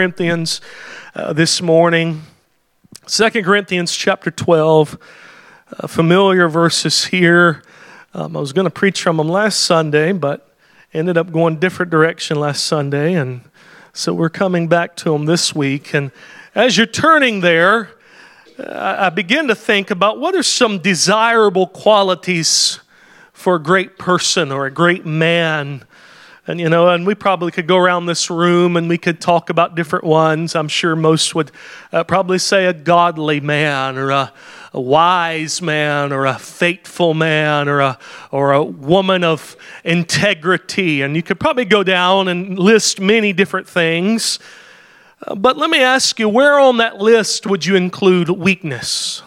Corinthians this morning. 2 Corinthians chapter 12, familiar verses here. I was going to preach from them last Sunday, but ended up going a different direction last Sunday, and so we're coming back to them this week. And as you're turning there, I begin to think about what are some desirable qualities for a great person or a great man. And we probably could go around this room and we could talk about different ones. I'm sure most would probably say a godly man or a wise man or a faithful man or a woman of integrity. And you could probably go down and list many different things. But let me ask you, where on that list would you include weakness?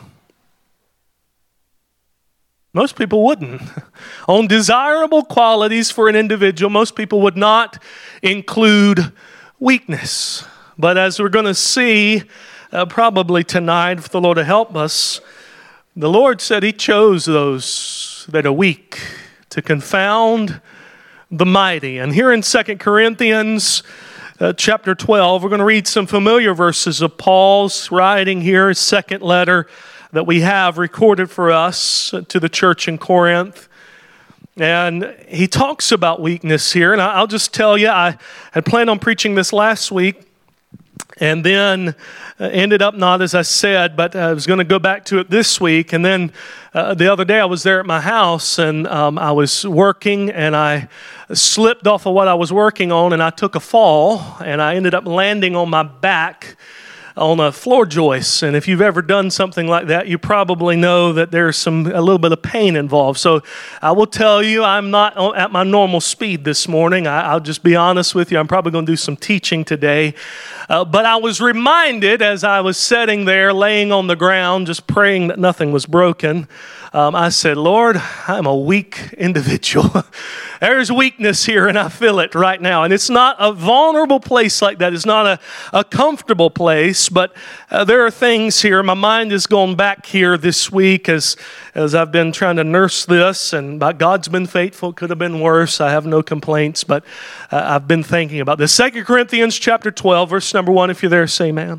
Most people wouldn't. On desirable qualities for an individual, most people would not include weakness. But as we're going to see probably tonight, if the Lord will help us, the Lord said He chose those that are weak to confound the mighty. And here in 2 Corinthians chapter 12, we're going to read some familiar verses of Paul's writing here, his second letter that we have recorded for us to the church in Corinth. And he talks about weakness here. And I'll just tell you, I had planned on preaching this last week and then ended up not as I said, but I was going to go back to it this week. And then the other day I was there at my house and I was working and I slipped off of what I was working on and I took a fall and I ended up landing on my back on a floor joist. And if you've ever done something like that, you probably know that there's a little bit of pain involved. So I will tell you, I'm not at my normal speed this morning. I'll just be honest with you. I'm probably going to do some teaching today. But I was reminded as I was sitting there laying on the ground, just praying that nothing was broken. I said, Lord, I'm a weak individual. There's weakness here and I feel it right now. And it's not a vulnerable place like that. It's not a comfortable place, but there are things here. My mind has gone back here this week as I've been trying to nurse this, and God's been faithful. It could have been worse. I have no complaints, but I've been thinking about this. 2 Corinthians chapter 12, verse number 1, if you're there, say amen.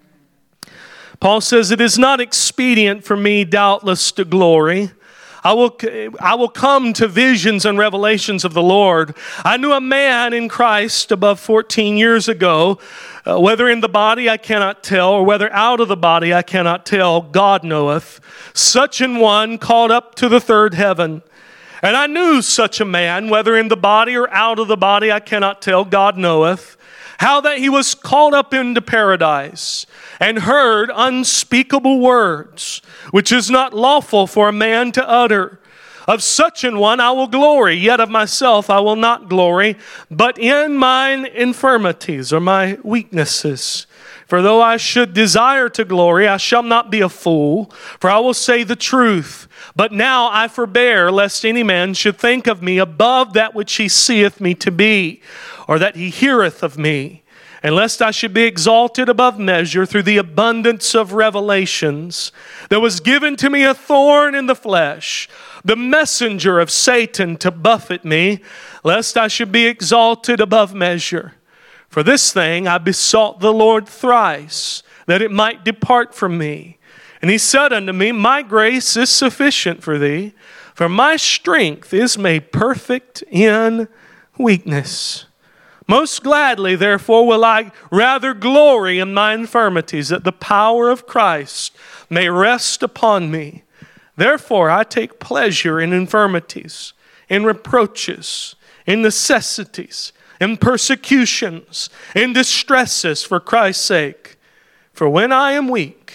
Paul says, "It is not expedient for me, doubtless, to glory. I will come to visions and revelations of the Lord. I knew a man in Christ above 14 years ago, whether in the body I cannot tell, or whether out of the body I cannot tell, God knoweth. Such an one called up to the third heaven. And I knew such a man, whether in the body or out of the body I cannot tell, God knoweth, how that he was called up into paradise and heard unspeakable words, which is not lawful for a man to utter. Of such an one I will glory, yet of myself I will not glory, but in mine infirmities or my weaknesses. For though I should desire to glory, I shall not be a fool, for I will say the truth. But now I forbear, lest any man should think of me above that which he seeth me to be, or that he heareth of me, and lest I should be exalted above measure through the abundance of revelations. There was given to me a thorn in the flesh, the messenger of Satan to buffet me, lest I should be exalted above measure. For this thing I besought the Lord thrice, that it might depart from me. And he said unto me, My grace is sufficient for thee, for my strength is made perfect in weakness. Most gladly, therefore, will I rather glory in my infirmities, that the power of Christ may rest upon me. Therefore, I take pleasure in infirmities, in reproaches, in necessities, in persecutions, in distresses for Christ's sake. For when I am weak,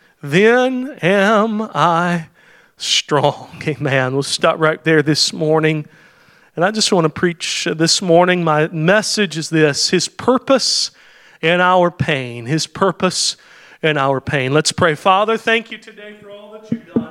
then am I strong." Amen. We'll stop right there this morning. And I just want to preach this morning. My message is this: His purpose in our pain. His purpose in our pain. Let's pray. Father, thank you today for all that you've done.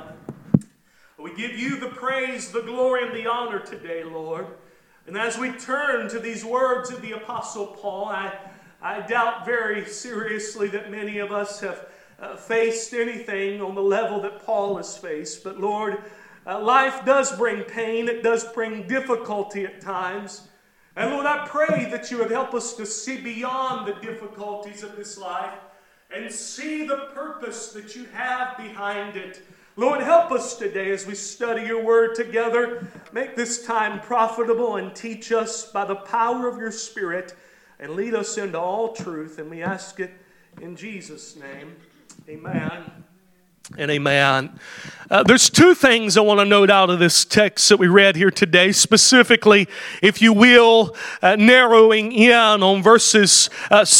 We give you the praise, the glory, and the honor today, Lord. And as we turn to these words of the Apostle Paul, I doubt very seriously that many of us have faced anything on the level that Paul has faced. But Lord, life does bring pain. It does bring difficulty at times. And Lord, I pray that you would help us to see beyond the difficulties of this life and see the purpose that you have behind it. Lord, help us today as we study your word together. Make this time profitable and teach us by the power of your Spirit and lead us into all truth. And we ask it in Jesus' name. Amen. And amen. There's two things I want to note out of this text that we read here today, specifically, if you will, narrowing in on verses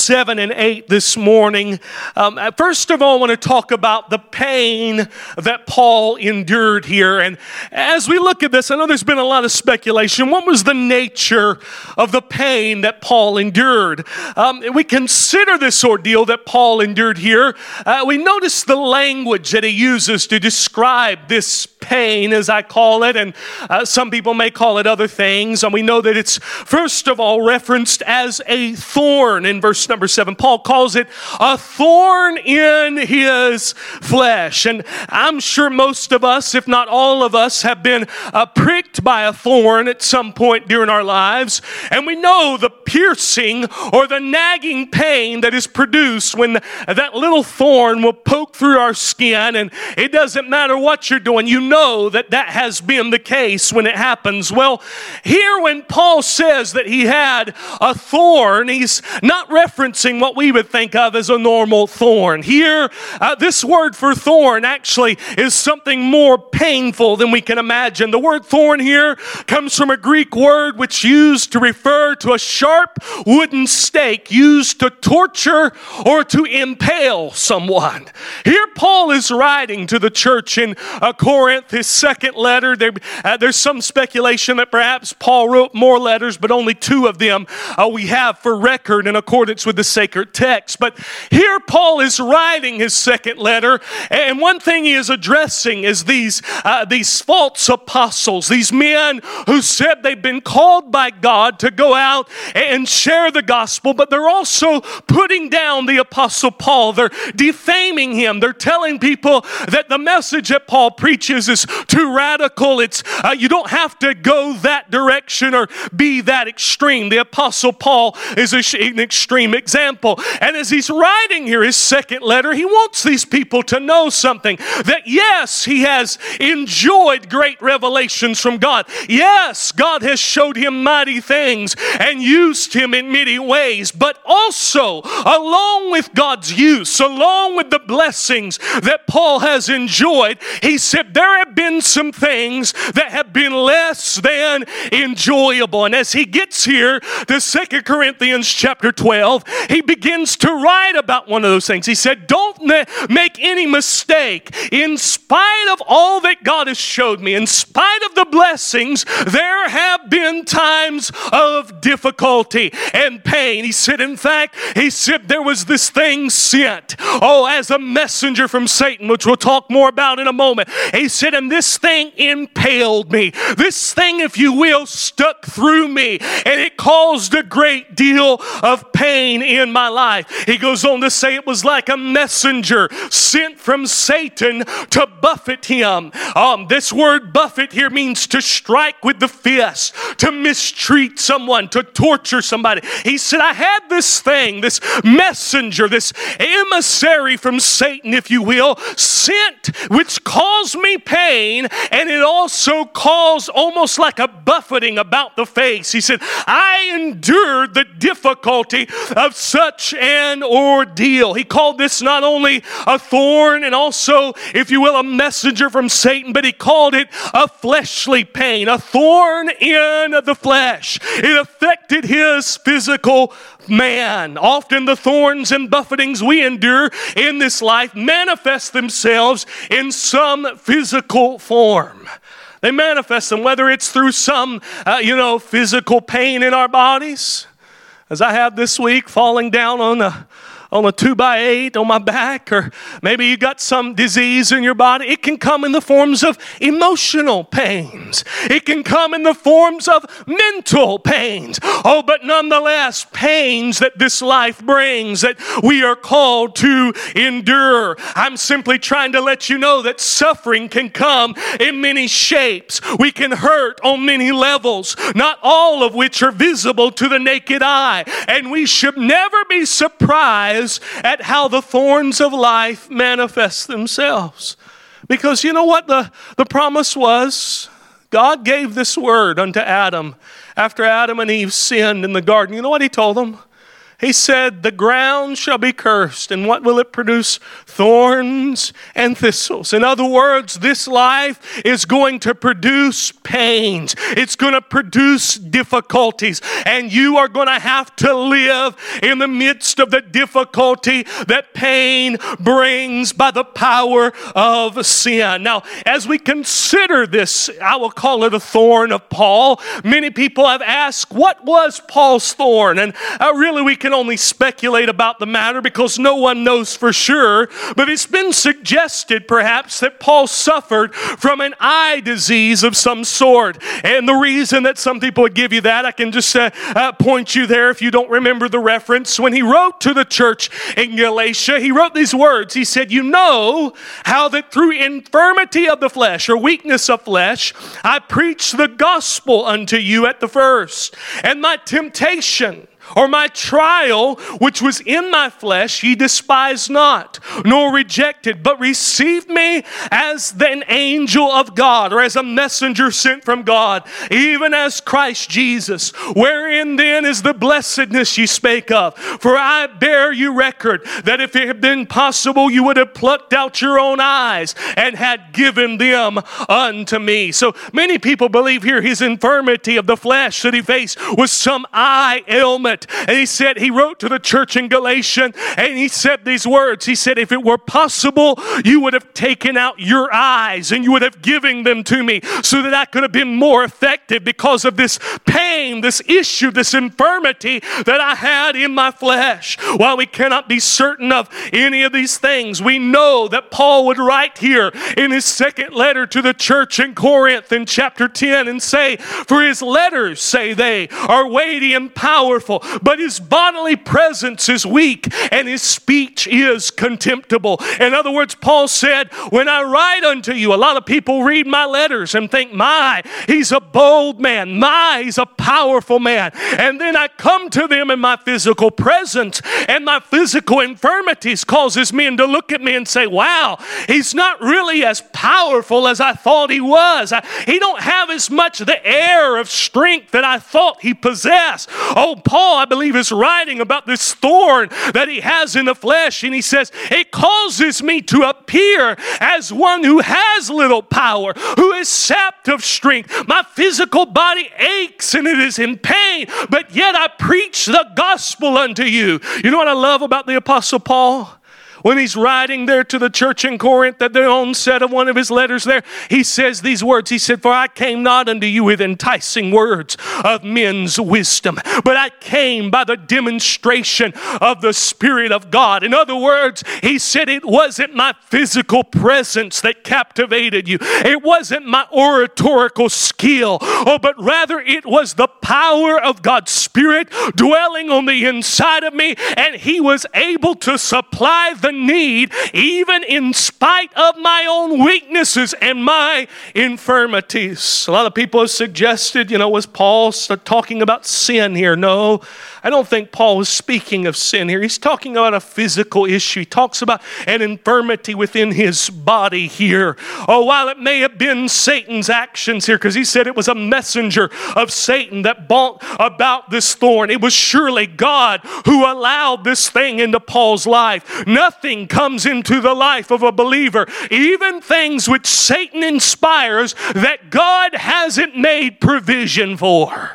7 and 8 this morning. First of all, I want to talk about the pain that Paul endured here. And as we look at this, I know there's been a lot of speculation. What was the nature of the pain that Paul endured? We consider this ordeal that Paul endured here. We notice the language that he uses to describe this pain, as I call it, and some people may call it other things. And we know that it's, first of all, referenced as a thorn in verse number 7. Paul calls it a thorn in his flesh. And I'm sure most of us, if not all of us, have been pricked by a thorn at some point during our lives. And we know the piercing or the nagging pain that is produced when that little thorn will poke through our skin. And it doesn't matter what you're doing, you know that that has been the case when it happens. Well, here when Paul says that he had a thorn, he's not referencing what we would think of as a normal thorn. Here, this word for thorn actually is something more painful than we can imagine. The word thorn here comes from a Greek word which used to refer to a sharp wooden stake used to torture or to impale someone. Here Paul is writing to the church in Corinth, his second letter. There's some speculation that perhaps Paul wrote more letters, but only 2 of them we have for record in accordance with the sacred text. But here Paul is writing his second letter, and one thing he is addressing is these false apostles, these men who said they've been called by God to go out and share the gospel, but they're also putting down the apostle Paul. They're defaming him. They're telling people that the message that Paul preaches is too radical. It's you don't have to go that direction or be that extreme. The apostle Paul is an extreme example. And as he's writing here his second letter, he wants these people to know something. That yes, he has enjoyed great revelations from God. Yes, God has showed him mighty things and used him in many ways. But also, along with God's use, along with the blessings that Paul has enjoyed, he said there have been some things that have been less than enjoyable. And as he gets here to 2 Corinthians chapter 12, he begins to write about one of those things. He said, don't make any mistake. In spite of all that God has showed me, in spite of the blessings, there have been times of difficulty and pain. He said, in fact, there was this thing sent, as a messenger from Satan, which we'll talk more about in a moment. He said, and this thing impaled me. This thing, if you will, stuck through me, and it caused a great deal of pain in my life. He goes on to say it was like a messenger sent from Satan to buffet him. This word buffet here means to strike with the fist, to mistreat someone, to torture somebody. He said, I had this thing, this messenger, this emissary from Satan, if you will, sent, which caused me pain, and it also caused almost like a buffeting about the face. He said, I endured the difficulty of such an ordeal. He called this not only a thorn and also, if you will, a messenger from Satan, but he called it a fleshly pain, a thorn in the flesh. It affected his physical man. Often the thorns and buffetings we endure in this life manifest themselves in some physical form. They manifest them, whether it's through some, physical pain in our bodies, as I have this week, falling down on on a 2x8 on my back, or maybe you got some disease in your body. It can come in the forms of emotional pains. It can come in the forms of mental pains. Oh, but nonetheless, pains that this life brings that we are called to endure. I'm simply trying to let you know that suffering can come in many shapes. We can hurt on many levels, not all of which are visible to the naked eye. And we should never be surprised at how the thorns of life manifest themselves. Because you know what the promise was? God gave this word unto Adam after Adam and Eve sinned in the garden. You know what he told them? He said, the ground shall be cursed, and what will it produce? Thorns and thistles. In other words, this life is going to produce pains. It's going to produce difficulties, and you are going to have to live in the midst of the difficulty that pain brings by the power of sin. Now, as we consider this, I will call it a thorn of Paul. Many people have asked, what was Paul's thorn? And really we can only speculate about the matter because no one knows for sure, but it's been suggested perhaps that Paul suffered from an eye disease of some sort. And the reason that some people would give you that, I can just point you there if you don't remember the reference. When he wrote to the church in Galatia, he wrote these words. He said, you know how that through infirmity of the flesh or weakness of flesh, I preached the gospel unto you at the first, and my temptation or my trial, which was in my flesh, ye despised not, nor rejected, but received me as an angel of God, or as a messenger sent from God, even as Christ Jesus. Wherein then is the blessedness ye spake of? For I bear you record that if it had been possible, you would have plucked out your own eyes and had given them unto me. So many people believe here his infirmity of the flesh that he faced was some eye ailment. And he said, he wrote to the church in Galatia, and he said these words. He said, if it were possible, you would have taken out your eyes and you would have given them to me so that I could have been more effective because of this pain, this issue, this infirmity that I had in my flesh. While we cannot be certain of any of these things, we know that Paul would write here in his second letter to the church in Corinth in chapter 10 and say, for his letters, say they, are weighty and powerful, but his bodily presence is weak and his speech is contemptible. In other words, Paul said, when I write unto you, a lot of people read my letters and think, my, he's a bold man. My, he's a powerful man. And then I come to them in my physical presence, and my physical infirmities causes men to look at me and say, wow, he's not really as powerful as I thought he was. He don't have as much the air of strength that I thought he possessed. Oh, Paul, I believe, is writing about this thorn that he has in the flesh, and he says, it causes me to appear as one who has little power, who is sapped of strength. My physical body aches and it is in pain, but yet I preach the gospel unto you. You know what I love about the Apostle Paul? When he's writing there to the church in Corinth, at the onset of one of his letters there, he says these words. He said, for I came not unto you with enticing words of men's wisdom, but I came by the demonstration of the Spirit of God. In other words, he said, it wasn't my physical presence that captivated you. It wasn't my oratorical skill, but rather it was the power of God's Spirit dwelling on the inside of me, and he was able to supply the need even in spite of my own weaknesses and my infirmities. A lot of people have suggested, was Paul talking about sin here? No, I don't think Paul was speaking of sin here. He's talking about a physical issue. He talks about an infirmity within his body here. Oh, while it may have been Satan's actions here, because he said it was a messenger of Satan that brought about this thorn, it was surely God who allowed this thing into Paul's life. Nothing comes into the life of a believer, even things which Satan inspires, that God hasn't made provision for.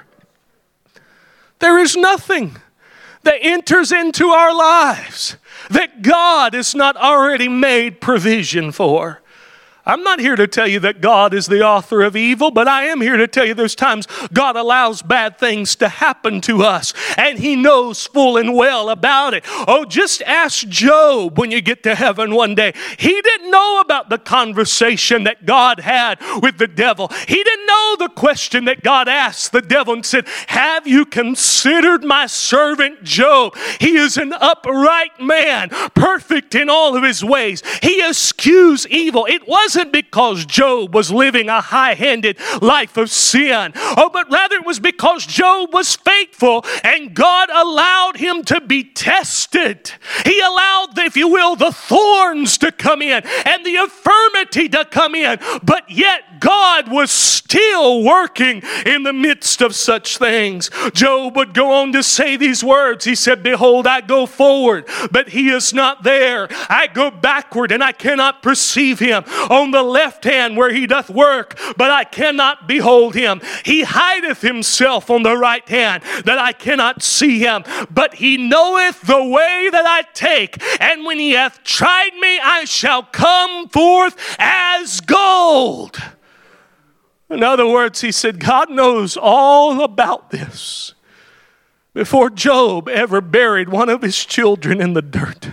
There is nothing that enters into our lives that God has not already made provision for. I'm not here to tell you that God is the author of evil, but I am here to tell you there's times God allows bad things to happen to us, and He knows full and well about it. Oh, just ask Job when you get to heaven one day. He didn't know about the conversation that God had with the devil. He didn't know the question that God asked the devil and said, have you considered my servant Job? He is an upright man, perfect in all of his ways. He eschews evil. It wasn't because Job was living a high-handed life of sin. Oh, but rather it was because Job was faithful and God allowed him to be tested. He allowed, if you will, the thorns to come in and the infirmity to come in. But yet God was still working in the midst of such things. Job would go on to say these words. He said, behold, I go forward, but He is not there. I go backward, and I cannot perceive Him. On the left hand where He doth work, but I cannot behold Him. He hideth Himself on the right hand, that I cannot see Him. But He knoweth the way that I take, and when He hath tried me, I shall come forth as gold. In other words, he said, God knows all about this before Job ever buried one of his children in the dirt.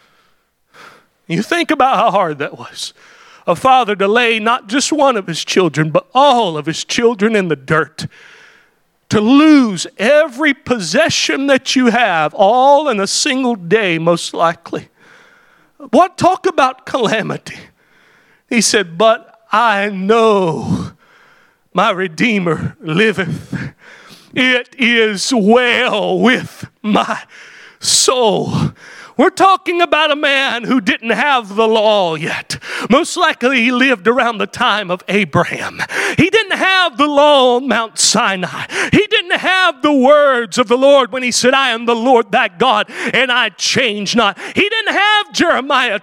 You think about how hard that was. A father to lay not just one of his children, but all of his children in the dirt. To lose every possession that you have, all in a single day, most likely. What talk about calamity? He said, but I know my Redeemer liveth. It is well with my soul. We're talking about a man who didn't have the law yet. Most likely he lived around the time of Abraham. He didn't have the law on Mount Sinai. He didn't have the words of the Lord when He said, I am the Lord thy God, and I change not. He didn't have Jeremiah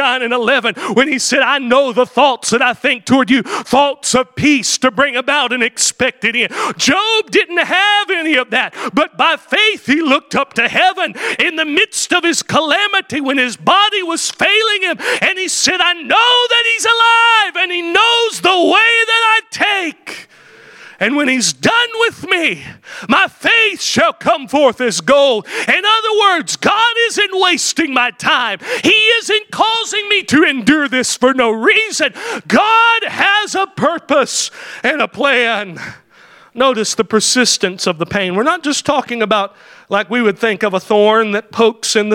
29:11 when He said, I know the thoughts that I think toward you, thoughts of peace to bring about an expected end. Job didn't have any of that, but by faith he looked up to heaven in the midst of his calamity when his body was failing him, and he said, I know that He's alive, and He knows the way that I take. And when He's done with me, my faith shall come forth as gold. In other words, God isn't wasting my time. He isn't causing me to endure this for no reason. God has a purpose and a plan. Notice the persistence of the pain. We're not just talking about like we would think of a thorn that pokes in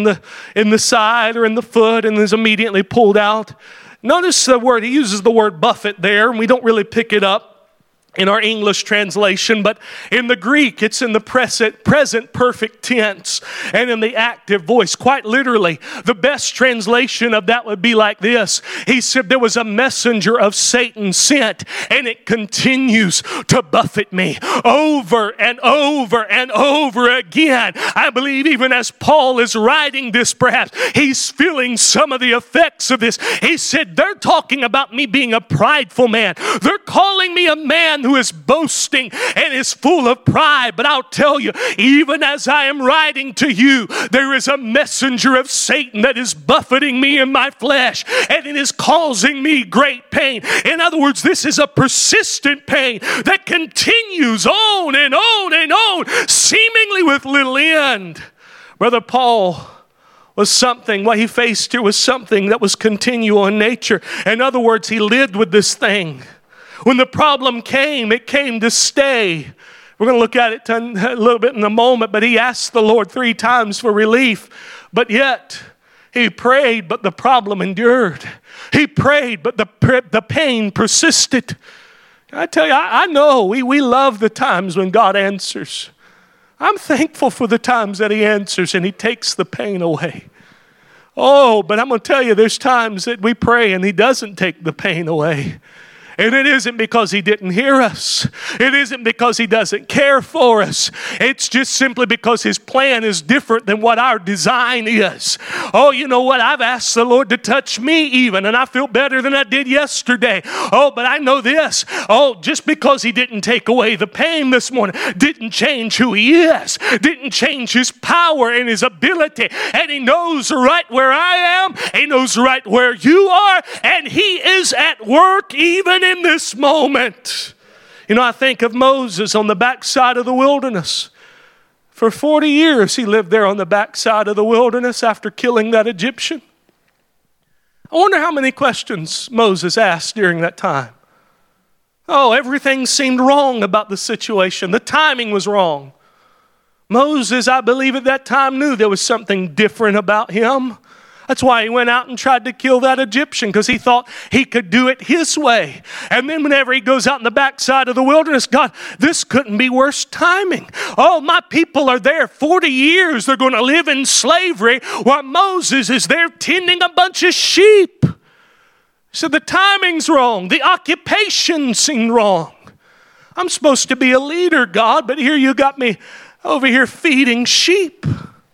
the side or in the foot and is immediately pulled out. Notice the word, he uses the word buffet there, and we don't really pick it up in our English translation, but in the Greek, it's in the present perfect tense and in the active voice. Quite literally, the best translation of that would be like this. He said, there was a messenger of Satan sent, and it continues to buffet me over and over and over again. I believe even as Paul is writing this, perhaps he's feeling some of the effects of this. He said, they're talking about me being a prideful man. They're calling me a man who is boasting and is full of pride. But I'll tell you, even as I am writing to you, there is a messenger of Satan that is buffeting me in my flesh, and it is causing me great pain. In other words, this is a persistent pain that continues on and on and on, seemingly with little end. Brother Paul was something, what he faced here was something that was continual in nature. In other words, he lived with this thing. When the problem came, it came to stay. We're going to look at it a little bit in a moment, but he asked the Lord 3 times for relief. But yet, he prayed, but the problem endured. He prayed, but the pain persisted. I tell you, I know we love the times when God answers. I'm thankful for the times that He answers and He takes the pain away. Oh, but I'm going to tell you, there's times that we pray and He doesn't take the pain away. And it isn't because He didn't hear us. It isn't because He doesn't care for us. It's just simply because His plan is different than what our design is. Oh, you know what? I've asked the Lord to touch me even, and I feel better than I did yesterday. Oh, but I know this. Oh, just because He didn't take away the pain this morning didn't change who He is. Didn't change His power and His ability. And He knows right where I am. He knows right where you are. And He is at work even in this moment. You know, I think of Moses on the backside of the wilderness. For 40 years he lived there on the backside of the wilderness after killing that Egyptian. I wonder how many questions Moses asked during that time. Oh, everything seemed wrong about the situation. The timing was wrong. Moses, I believe at that time, knew there was something different about him. That's why he went out and tried to kill that Egyptian, because he thought he could do it his way. And then whenever he goes out in the backside of the wilderness, God, this couldn't be worse timing. Oh, my people are there 40 years. They're going to live in slavery while Moses is there tending a bunch of sheep. So the timing's wrong. The occupation seemed wrong. I'm supposed to be a leader, God, but here you got me over here feeding sheep.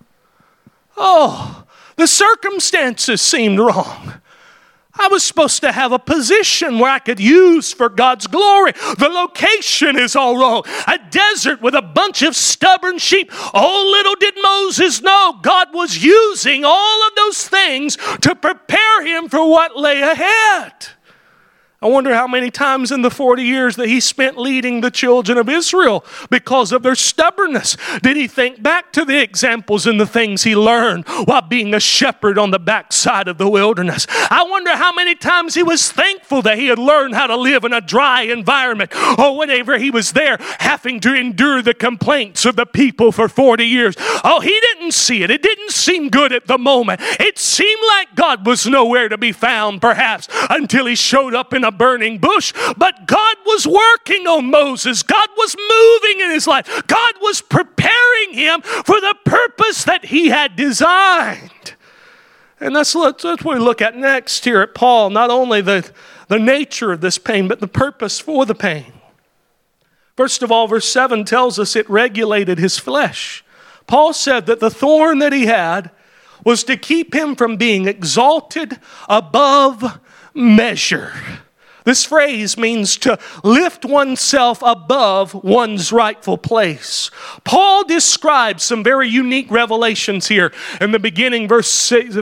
Oh, the circumstances seemed wrong. I was supposed to have a position where I could use for God's glory. The location is all wrong. A desert with a bunch of stubborn sheep. Oh, little did Moses know God was using all of those things to prepare him for what lay ahead. I wonder how many times in the 40 years that he spent leading the children of Israel because of their stubbornness. Did he think back to the examples and the things he learned while being a shepherd on the backside of the wilderness? I wonder how many times he was thankful that he had learned how to live in a dry environment, or whenever he was there having to endure the complaints of the people for 40 years. Oh, he didn't see it. It didn't seem good at the moment. It seemed like God was nowhere to be found, perhaps, until he showed up in a burning bush. But God was working on Moses. God was moving in his life. God was preparing him for the purpose that he had designed. And that's what we look at next here at Paul. Not only the nature of this pain, but the purpose for the pain. First of all, verse 7 tells us it regulated his flesh. Paul said that the thorn that he had was to keep him from being exalted above measure. This phrase means to lift oneself above one's rightful place. Paul describes some very unique revelations here in the beginning, first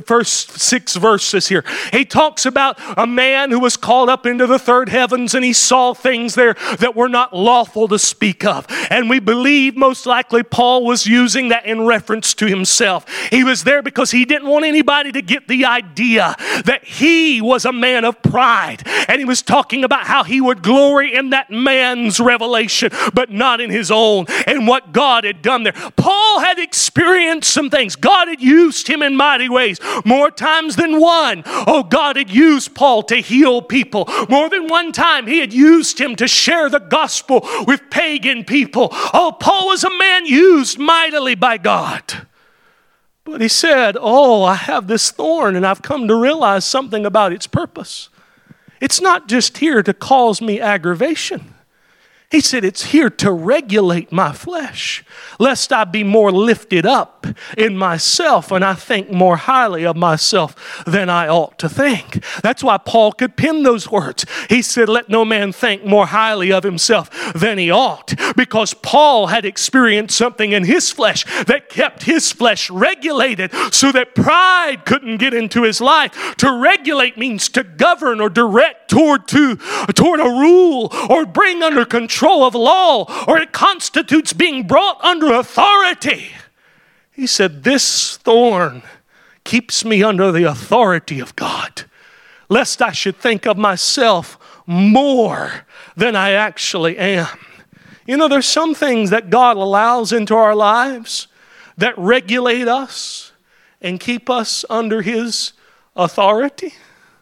6 verses here. He talks about a man who was called up into the third heavens, and he saw things there that were not lawful to speak of. And we believe most likely Paul was using that in reference to himself. He was there because he didn't want anybody to get the idea that he was a man of pride. And he was talking about how he would glory in that man's revelation, but not in his own, and what God had done there. Paul had experienced some things. God had used him in mighty ways, more times than one. Oh, God had used Paul to heal people. More than one time, he had used him to share the gospel with pagan people. Oh, Paul was a man used mightily by God. But he said, oh, I have this thorn, and I've come to realize something about its purpose. It's not just here to cause me aggravation. He said it's here to regulate my flesh, lest I be more lifted up in myself and I think more highly of myself than I ought to think. That's why Paul could pen those words. He said, let no man think more highly of himself than he ought, because Paul had experienced something in his flesh that kept his flesh regulated so that pride couldn't get into his life. To regulate means to govern or direct toward a rule or bring under control of law, or it constitutes being brought under authority. He said, this thorn keeps me under the authority of God, lest I should think of myself more than I actually am. You know, there's some things that God allows into our lives that regulate us and keep us under His authority.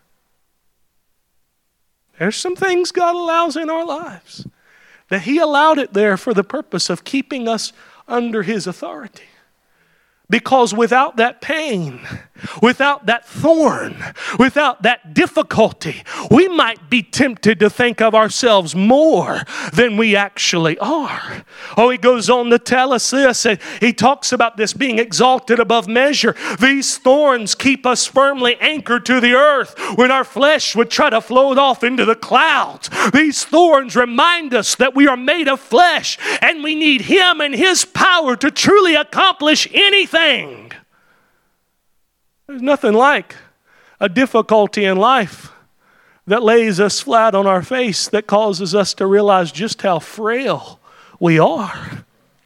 There's some things God allows in our lives that He allowed it there for the purpose of keeping us under His authority. Because without that pain, without that thorn, without that difficulty, we might be tempted to think of ourselves more than we actually are. Oh, he goes on to tell us this. He talks about this being exalted above measure. These thorns keep us firmly anchored to the earth when our flesh would try to float off into the clouds. These thorns remind us that we are made of flesh and we need Him and His power to truly accomplish anything. There's nothing like a difficulty in life that lays us flat on our face, that causes us to realize just how frail we are.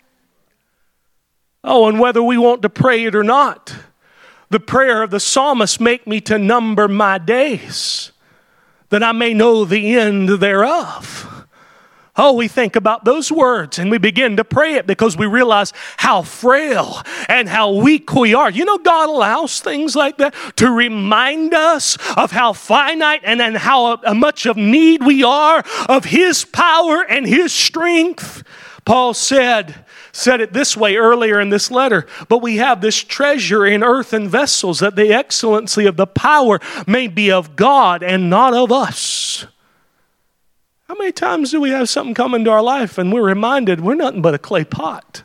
Oh, and whether we want to pray it or not, the prayer of the psalmist, make me to number my days, that I may know the end thereof. Oh, we think about those words and we begin to pray it because we realize how frail and how weak we are. You know, God allows things like that to remind us of how finite and how much of need we are of His power and His strength. Paul said it this way earlier in this letter, but we have this treasure in earthen vessels, that the excellency of the power may be of God and not of us. How many times do we have something come into our life and we're reminded we're nothing but a clay pot?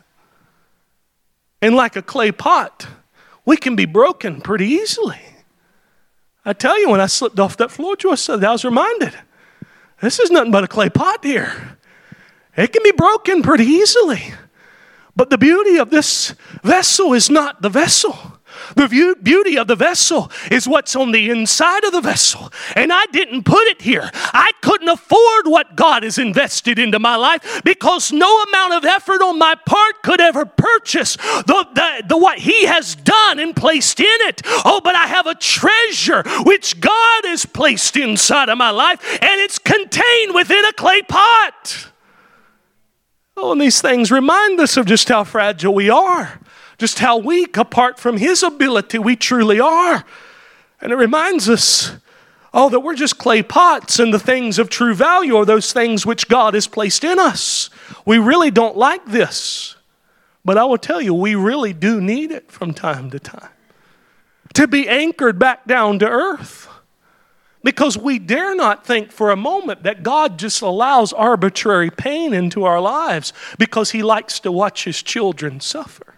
And like a clay pot, we can be broken pretty easily. I tell you, when I slipped off that floor, Joyce, I was reminded, this is nothing but a clay pot here. It can be broken pretty easily. But the beauty of this vessel is not the vessel. The beauty of the vessel is what's on the inside of the vessel. And I didn't put it here. I couldn't afford what God has invested into my life, because no amount of effort on my part could ever purchase what He has done and placed in it. Oh, but I have a treasure which God has placed inside of my life, and it's contained within a clay pot. Oh, and these things remind us of just how fragile we are. Just how weak, apart from His ability, we truly are. And it reminds us, that we're just clay pots, and the things of true value are those things which God has placed in us. We really don't like this. But I will tell you, we really do need it from time to time. To be anchored back down to earth. Because we dare not think for a moment that God just allows arbitrary pain into our lives because He likes to watch His children suffer.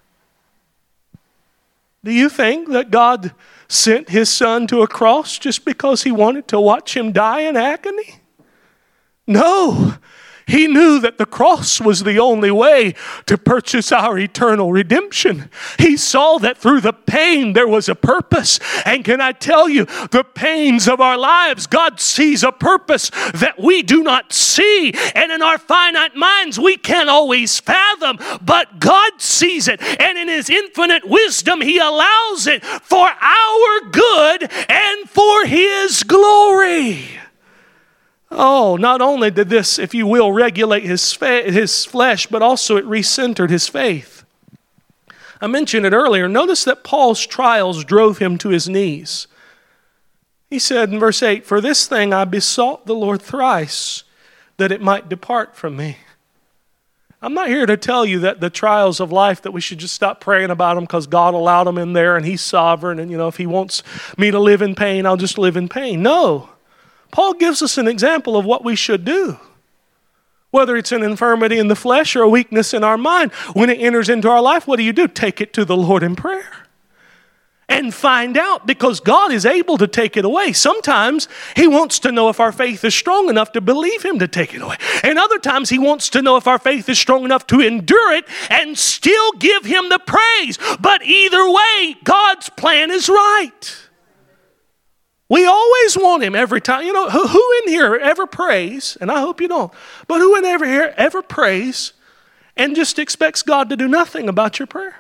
Do you think that God sent His Son to a cross just because He wanted to watch Him die in agony? No. He knew that the cross was the only way to purchase our eternal redemption. He saw that through the pain there was a purpose. And can I tell you, the pains of our lives, God sees a purpose that we do not see. And in our finite minds, we can't always fathom. But God sees it. And in His infinite wisdom, He allows it for our good and for His glory. Oh, not only did this, if you will, regulate his flesh, but also it recentered his faith. I mentioned it earlier. Notice that Paul's trials drove him to his knees. He said in verse 8, "For this thing I besought the Lord thrice, that it might depart from me." I'm not here to tell you that the trials of life, that we should just stop praying about them because God allowed them in there and He's sovereign. And, if He wants me to live in pain, I'll just live in pain. No. Paul gives us an example of what we should do. Whether it's an infirmity in the flesh or a weakness in our mind, when it enters into our life, what do? Take it to the Lord in prayer. And find out, because God is able to take it away. Sometimes He wants to know if our faith is strong enough to believe Him to take it away. And other times He wants to know if our faith is strong enough to endure it and still give Him the praise. But either way, God's plan is right. We always want Him every time. Who in here ever prays, and I hope you don't, but who in here ever prays and just expects God to do nothing about your prayer?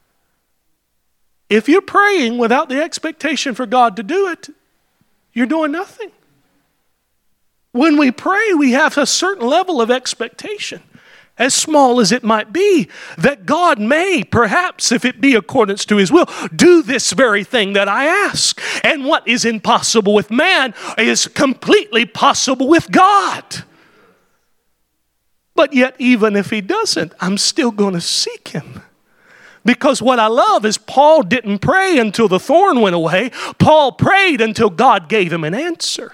If you're praying without the expectation for God to do it, you're doing nothing. When we pray, we have a certain level of expectation, as small as it might be, that God may, perhaps, if it be accordance to His will, do this very thing that I ask. And what is impossible with man is completely possible with God. But yet, even if He doesn't, I'm still going to seek Him. Because what I love is Paul didn't pray until the thorn went away. Paul prayed until God gave him an answer.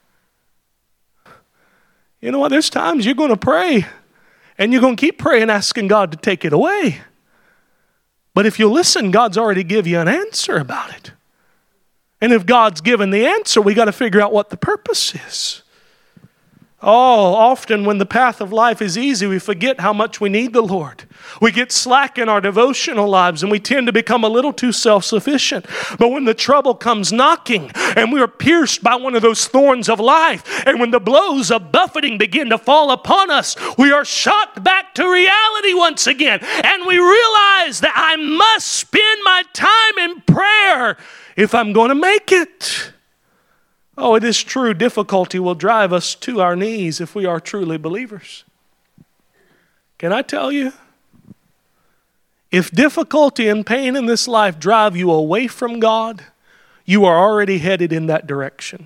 You know what? There's times you're going to pray and you're going to keep praying, asking God to take it away. But if you listen, God's already give you an answer about it. And if God's given the answer, we got to figure out what the purpose is. Oh, often when the path of life is easy, we forget how much we need the Lord. We get slack in our devotional lives and we tend to become a little too self-sufficient. But when the trouble comes knocking and we are pierced by one of those thorns of life, and when the blows of buffeting begin to fall upon us, we are shocked back to reality once again. And we realize that I must spend my time in prayer if I'm going to make it. Oh, it is true, difficulty will drive us to our knees if we are truly believers. Can I tell you? If difficulty and pain in this life drive you away from God, you are already headed in that direction.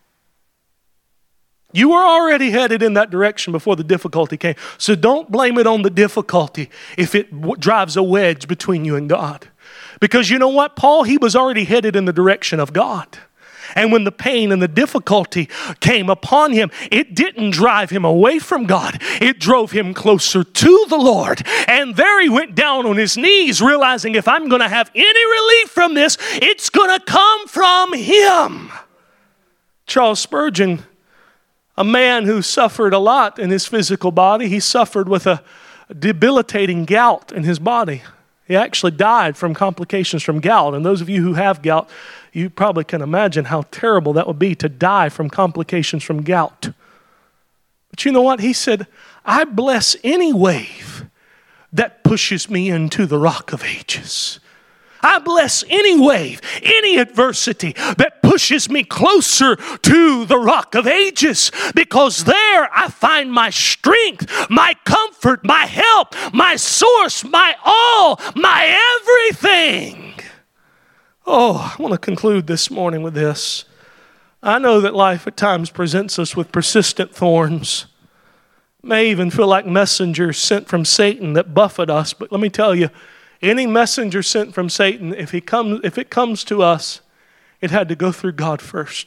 You were already headed in that direction before the difficulty came. So don't blame it on the difficulty if it drives a wedge between you and God. Because you know what, Paul, he was already headed in the direction of God. And when the pain and the difficulty came upon him, it didn't drive him away from God. It drove him closer to the Lord. And there he went down on his knees, realizing if I'm going to have any relief from this, it's going to come from him. Charles Spurgeon, a man who suffered a lot in his physical body, he suffered with a debilitating gout in his body. He actually died from complications from gout. And those of you who have gout, you probably can imagine how terrible that would be to die from complications from gout. But you know what? He said, I bless any wave that pushes me into the rock of ages. I bless any wave, any adversity that pushes me closer to the rock of ages, because there I find my strength, my comfort, my help, my source, my all, my everything. Oh, I want to conclude this morning with this. I know that life at times presents us with persistent thorns. It may even feel like messengers sent from Satan that buffet us, but let me tell you, any messenger sent from Satan, if it comes to us, it had to go through God first.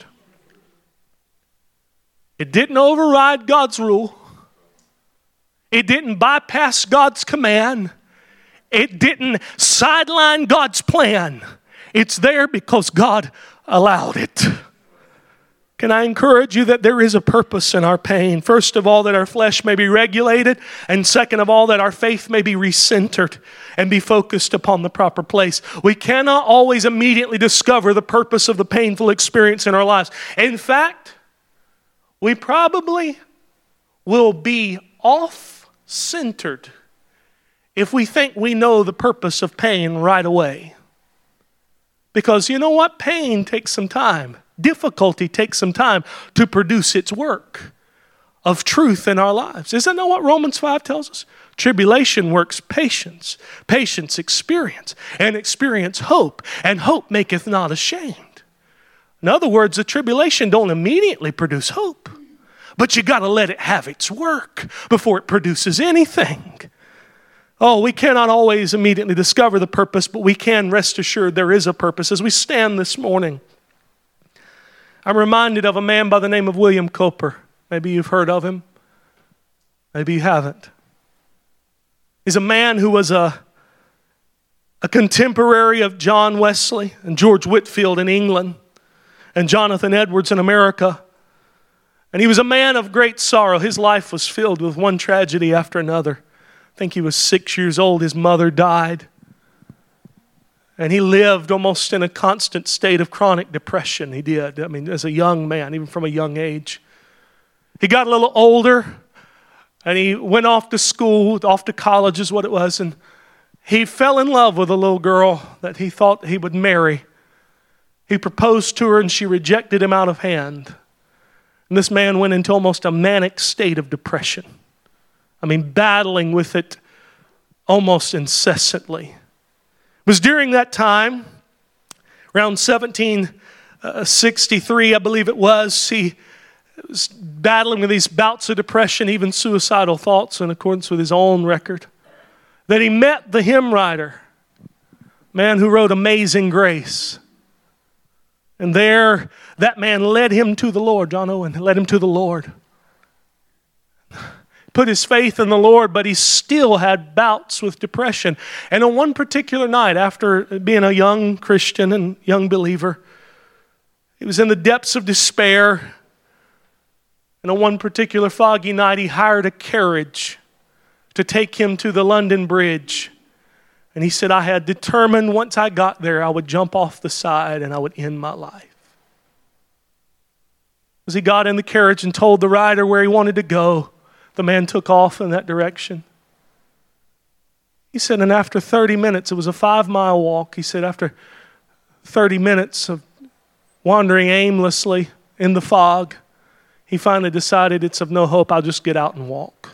It didn't override God's rule. It didn't bypass God's command. It didn't sideline God's plan. It's there because God allowed it. Can I encourage you that there is a purpose in our pain? First of all, that our flesh may be regulated. And second of all, that our faith may be recentered and be focused upon the proper place. We cannot always immediately discover the purpose of the painful experience in our lives. In fact, we probably will be off-centered if we think we know the purpose of pain right away. Because you know what? Pain takes some time. Difficulty takes some time to produce its work of truth in our lives. Isn't that what Romans 5 tells us? Tribulation works patience, patience experience, and experience hope, and hope maketh not ashamed. In other words, the tribulation don't immediately produce hope, but you got to let it have its work before it produces anything. Oh, we cannot always immediately discover the purpose, but we can rest assured there is a purpose. As we stand this morning, I'm reminded of a man by the name of William Cowper. Maybe you've heard of him. Maybe you haven't. He's a man who was a contemporary of John Wesley and George Whitefield in England and Jonathan Edwards in America. And he was a man of great sorrow. His life was filled with one tragedy after another. I think he was 6 years old. His mother died. And he lived almost in a constant state of chronic depression. He did. I mean, as a young man, even from a young age. He got a little older, and he went off to school, off to college is what it was, and he fell in love with a little girl that he thought he would marry. He proposed to her, and she rejected him out of hand. And this man went into almost a manic state of depression. I mean, battling with it almost incessantly. It was during that time, around 1763, I believe it was, he was battling with these bouts of depression, even suicidal thoughts in accordance with his own record, that he met the hymn writer, man who wrote Amazing Grace. And there, that man led him to the Lord. John Owen led him to the Lord. Put his faith in the Lord, but he still had bouts with depression. And on one particular night, after being a young Christian and young believer, he was in the depths of despair. And on one particular foggy night, he hired a carriage to take him to the London Bridge. And he said, I had determined once I got there, I would jump off the side and I would end my life. As he got in the carriage and told the rider where he wanted to go, the man took off in that direction. He said, and after 30 minutes, it was a 5-mile walk. He said, after 30 minutes of wandering aimlessly in the fog, he finally decided it's of no hope, I'll just get out and walk.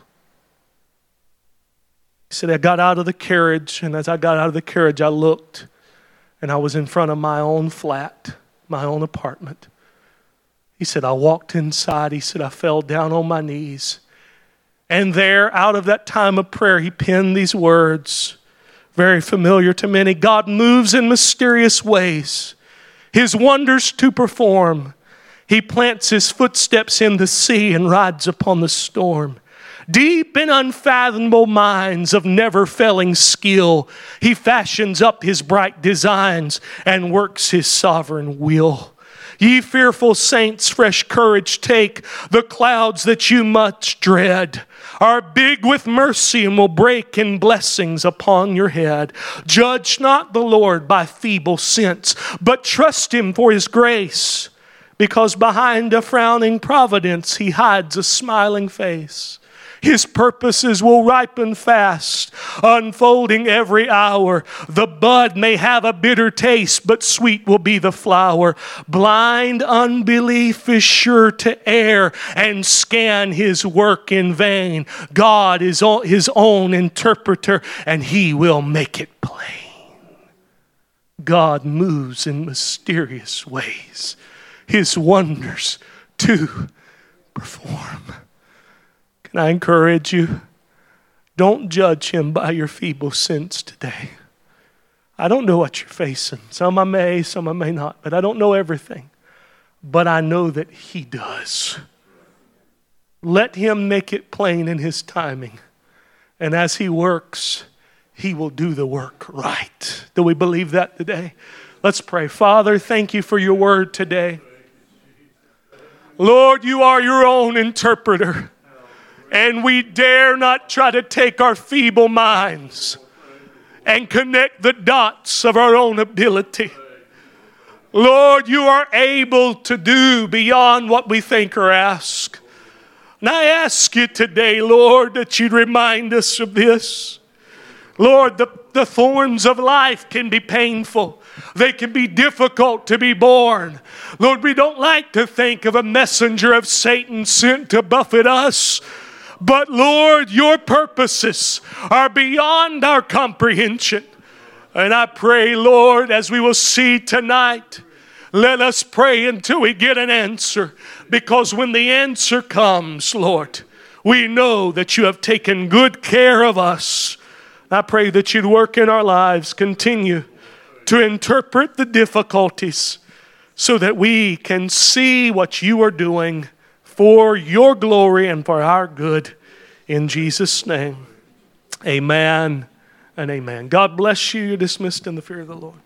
He said, I got out of the carriage, and as I got out of the carriage, I looked, and I was in front of my own flat, my own apartment. He said, I walked inside. He said, I fell down on my knees. And there, out of that time of prayer, he penned these words, very familiar to many. God moves in mysterious ways, His wonders to perform. He plants His footsteps in the sea and rides upon the storm. Deep in unfathomable minds of never-failing skill, He fashions up His bright designs and works His sovereign will. Ye fearful saints, fresh courage take. The clouds that you much dread are big with mercy and will break in blessings upon your head. Judge not the Lord by feeble sense, but trust Him for His grace, because behind a frowning providence He hides a smiling face. His purposes will ripen fast, unfolding every hour. The bud may have a bitter taste, but sweet will be the flower. Blind unbelief is sure to err and scan His work in vain. God is His own interpreter, and He will make it plain. God moves in mysterious ways, His wonders to perform. And I encourage you, don't judge Him by your feeble sense today. I don't know what you're facing. Some I may not, but I don't know everything. But I know that He does. Let Him make it plain in His timing. And as He works, He will do the work right. Do we believe that today? Let's pray. Father, thank You for Your word today. Lord, You are Your own interpreter. And we dare not try to take our feeble minds and connect the dots of our own ability. Lord, You are able to do beyond what we think or ask. And I ask You today, Lord, that You'd remind us of this. Lord, the thorns of life can be painful. They can be difficult to be borne. Lord, we don't like to think of a messenger of Satan sent to buffet us. But Lord, Your purposes are beyond our comprehension. And I pray, Lord, as we will see tonight, let us pray until we get an answer. Because when the answer comes, Lord, we know that You have taken good care of us. I pray that You'd work in our lives, continue to interpret the difficulties so that we can see what You are doing for Your glory and for our good. In Jesus' name, amen and amen. God bless you. You're dismissed in the fear of the Lord.